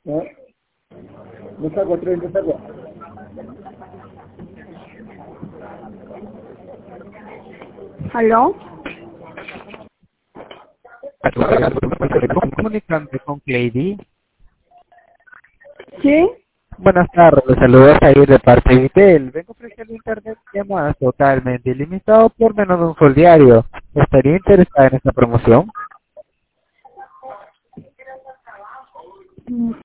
¿no? No salgo, tren, no salgo. ¿Aló? Comunicando con Clady. ¿Sí? Buenas tardes, los saludos ahí de parte de Vitel. Vengo a ofrecer internet llamadas totalmente ilimitado por menos de un sol diario. ¿Estaría interesada en esta promoción?